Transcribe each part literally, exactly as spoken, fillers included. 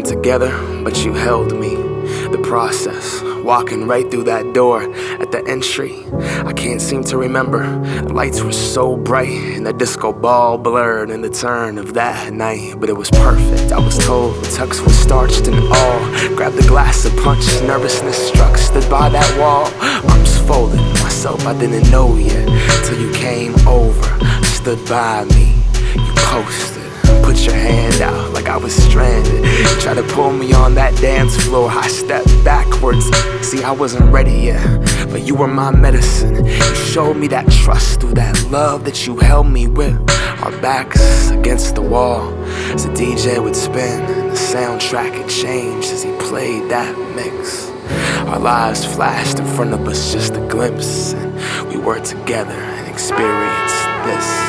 wasn't together, but you held me. The process, walking right through that door at the entry, I can't seem to remember. The lights were so bright and the disco ball blurred in the turn of that night, but it was perfect. I was told the tux was starched and all. Grabbed a glass of punch, nervousness struck, stood by that wall, arms folded, myself I didn't know yet, till you came over, stood by me, you posted. Put your hand out like I was stranded. You tried to pull me on that dance floor. I stepped backwards. See, I wasn't ready yet, but you were my medicine. You showed me that trust through that love that you held me with. Our backs against the wall as the D J would spin and the soundtrack had changed as he played that mix. Our lives flashed in front of us, just a glimpse, and we were together and experienced this.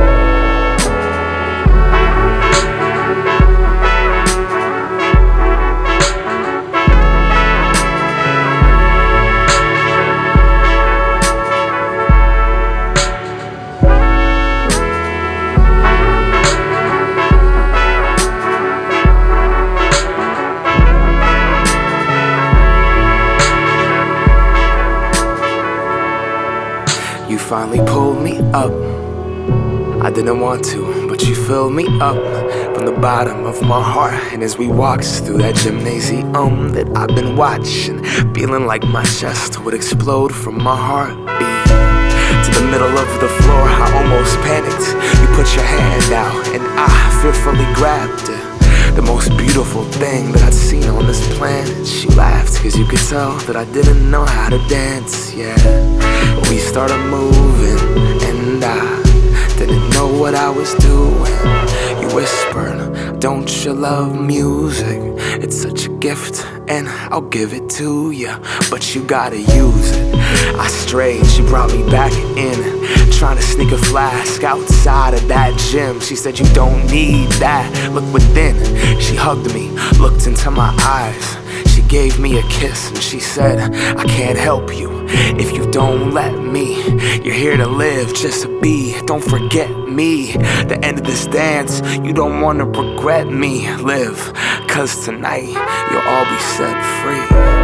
You finally pulled me up. I didn't want to, but you filled me up from the bottom of my heart. And as we walked through that gymnasium that I've been watching, feeling like my chest would explode from my heartbeat. To the middle of the floor, I almost panicked. You put your hand out and I fearfully grabbed it. The most beautiful thing that I'd seen on this planet. She laughed cause you could tell that I didn't know how to dance, yeah. We started moving and I didn't know what I was doing. You whispered, don't you love music? It's such a gift and I'll give it to you, but you gotta use it. I strayed, she brought me back in, trying to sneak a flask outside of that gym. She said you don't need that, look within. She hugged me, looked into my eyes. She gave me a kiss and she said, I can't help you if you don't let me. You're here to live, just be, don't forget me. The end of this dance, you don't wanna regret me. Live, cause tonight you'll all be set free.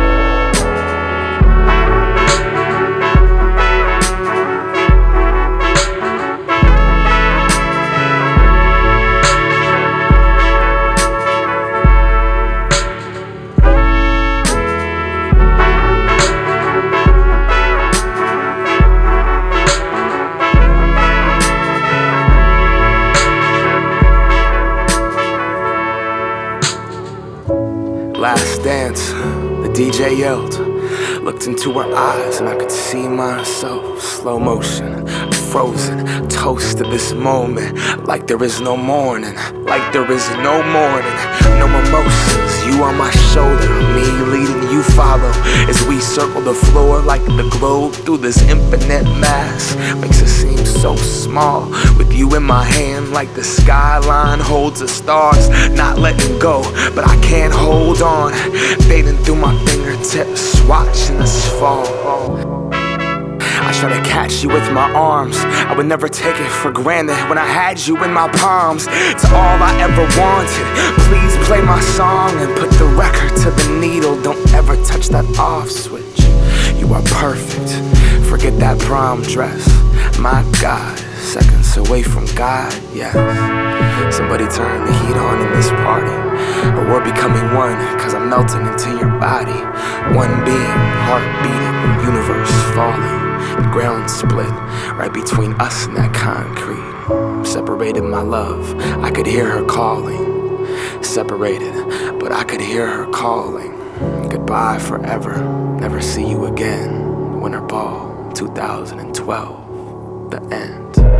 Last dance, the D J yelled. Looked into her eyes and I could see myself. Slow motion, frozen, toast to this moment. Like there is no morning, like there is no morning. No emotions, you on my shoulder, me leading, you follow. As we circle the floor like the globe through this infinite mass. Makes it seem so small, with you in my hand like the skyline holds the stars. Not letting go, but I can't hold on. Fading through my fingertips, watching us fall. I try to catch you with my arms. I would never take it for granted when I had you in my palms. To all I ever wanted, please play my song and put the record to the needle. Don't ever touch that off switch. You are perfect, forget that prom dress. My God, seconds away from God, yes. Somebody turn the heat on in this party, or we're becoming one, cause I'm melting into your body. One being, heart beating, universe falling. The ground split right between us and that concrete. Separated, my love, I could hear her calling. Separated, but I could hear her calling. Goodbye forever, never see you again. Winter Ball, two thousand twelve, the end.